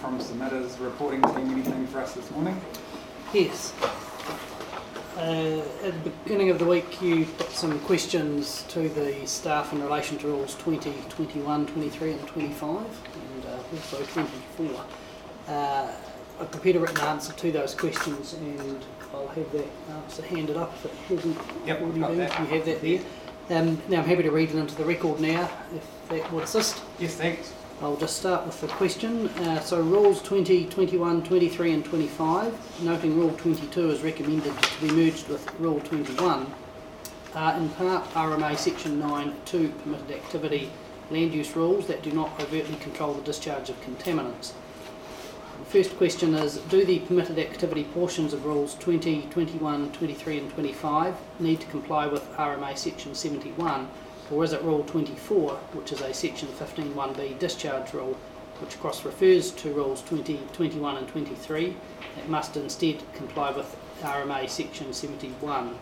from submitters reporting team anything for us this morning? Yes. At the beginning of the week you put some questions to the staff in relation to Rules 20, 21, 23 and 25 and also 24. I've prepared a written answer to those questions and I'll have that answer handed up if it hasn't already been. You have that there. Now I'm happy to read it into the record now if that would assist. Yes, thanks. I'll just start with the question. So Rules 20, 21, 23 and 25, noting Rule 22 is recommended to be merged with Rule 21, are in part RMA Section 9.2 permitted activity land use rules that do not overtly control the discharge of contaminants. The first question is, do the permitted activity portions of Rules 20, 21, 23 and 25 need to comply with RMA Section 71, or is it Rule 24, which is a Section 15.1b discharge rule, which cross-refers to Rules 20, 21 and 23, that must instead comply with RMA Section 71?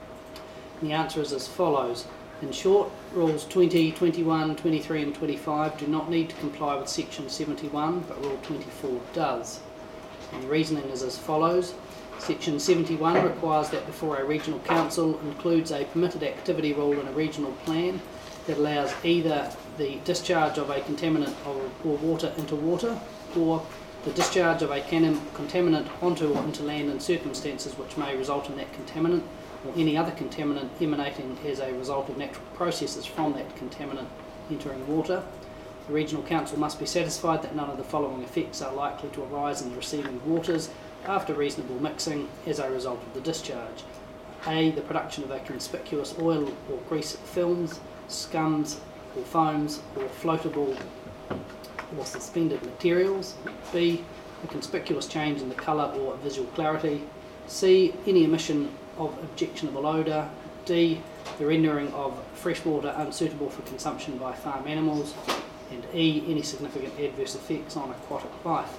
And the answer is as follows. In short, Rules 20, 21, 23 and 25 do not need to comply with Section 71, but Rule 24 does. And the reasoning is as follows. Section 71 requires that before a regional council includes a permitted activity rule in a regional plan that allows either the discharge of a contaminant or water into water, or the discharge of a contaminant onto or into land in circumstances which may result in that contaminant, or any other contaminant emanating as a result of natural processes from that contaminant entering water. The regional council must be satisfied that none of the following effects are likely to arise in the receiving waters after reasonable mixing as a result of the discharge. A. The production of a conspicuous oil or grease films, scums or foams or floatable or suspended materials. B. A conspicuous change in the colour or visual clarity. C. Any emission of objectionable odour. D. The rendering of fresh water unsuitable for consumption by farm animals. And E. Any significant adverse effects on aquatic life.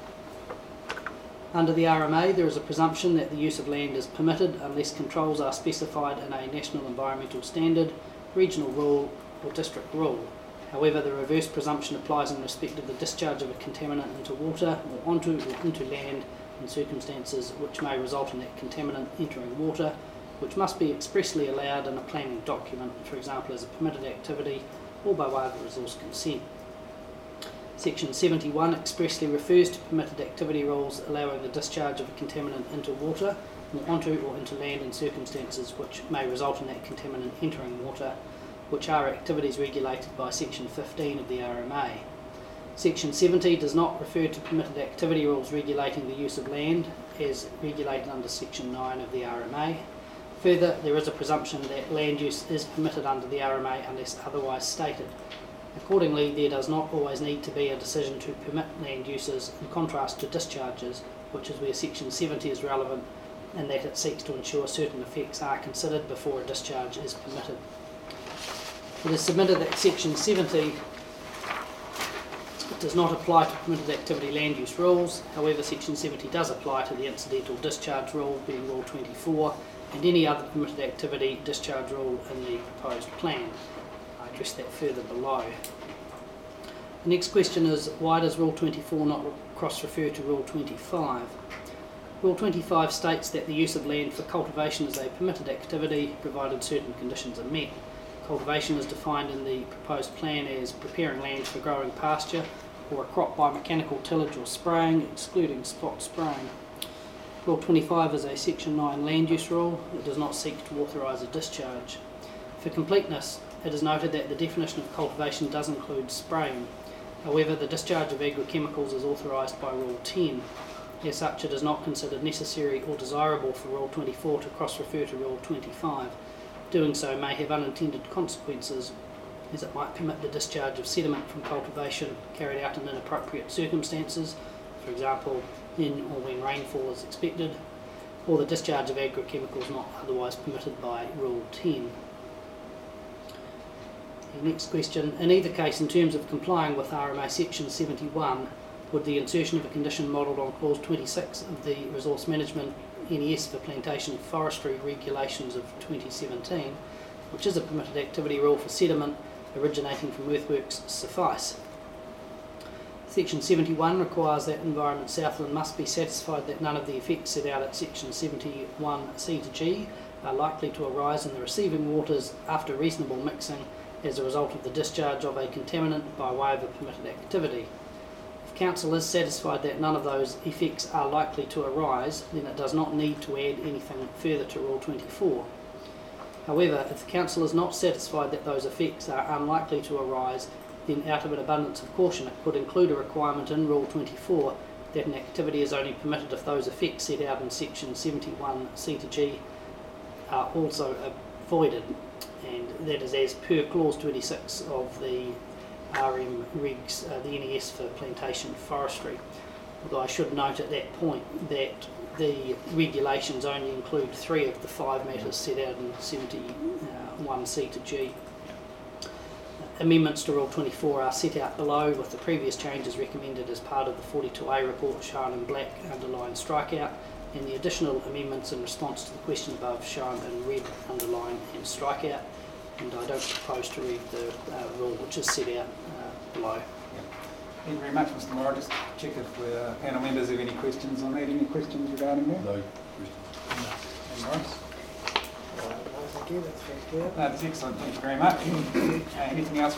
Under the RMA, there is a presumption that the use of land is permitted unless controls are specified in a national environmental standard, regional rule or district rule. However, the reverse presumption applies in respect of the discharge of a contaminant into water or onto land in circumstances which may result in that contaminant entering water, which must be expressly allowed in a planning document, for example as a permitted activity or by way of a resource consent. Section 71 expressly refers to permitted activity rules allowing the discharge of a contaminant into water or onto or into land in circumstances which may result in that contaminant entering water, which are activities regulated by Section 15 of the RMA. Section 70 does not refer to permitted activity rules regulating the use of land as regulated under Section 9 of the RMA. Further, there is a presumption that land use is permitted under the RMA unless otherwise stated. Accordingly, there does not always need to be a decision to permit land uses in contrast to discharges, which is where Section 70 is relevant, in that it seeks to ensure certain effects are considered before a discharge is permitted. It is submitted that Section 70 does not apply to permitted activity land use rules. However, Section 70 does apply to the incidental discharge rule, being Rule 24, and any other permitted activity discharge rule in the proposed plan. I address that further below. The next question is, why does Rule 24 not cross-refer to Rule 25? Rule 25 states that the use of land for cultivation is a permitted activity, provided certain conditions are met. Cultivation is defined in the proposed plan as preparing land for growing pasture or a crop by mechanical tillage or spraying, excluding spot spraying. Rule 25 is a Section 9 land use rule. It does not seek to authorise a discharge. For completeness, it is noted that the definition of cultivation does include spraying. However, the discharge of agrochemicals is authorised by Rule 10. As such, it is not considered necessary or desirable for Rule 24 to cross-refer to Rule 25. Doing so may have unintended consequences, as it might permit the discharge of sediment from cultivation carried out in inappropriate circumstances, for example, in or when rainfall is expected, or the discharge of agrochemicals not otherwise permitted by Rule 10. The next question, in either case, in terms of complying with RMA Section 71, would the insertion of a condition modelled on Clause 26 of the Resource Management NES for Plantation Forestry Regulations of 2017, which is a permitted activity rule for sediment originating from earthworks, suffice? Section 71 requires that Environment Southland must be satisfied that none of the effects set out at Section 71C to G are likely to arise in the receiving waters after reasonable mixing as a result of the discharge of a contaminant by way of a permitted activity. If Council is satisfied that none of those effects are likely to arise, then it does not need to add anything further to Rule 24. However, if the Council is not satisfied that those effects are unlikely to arise, then out of an abundance of caution it could include a requirement in Rule 24 that an activity is only permitted if those effects set out in Section 71C to G are also avoided, and that is as per Clause 26 of the RM Regs, the NES for plantation forestry. Although I should note at that point that the regulations only include 3 of the 5 matters set out in 71C to G. Amendments to Rule 24 are set out below, with the previous changes recommended as part of the 42A report shown in black, underlined, strikeout, and the additional amendments in response to the question above shown in red, underline and strikeout. And I don't propose to read the rule which is set out below. Thank you very much, Mr. Morrow. Just check if the panel members have any questions on that. Any questions regarding that? No. And Morris? Thank you, that's very clear. No, that's excellent. Thank you very much. Anything else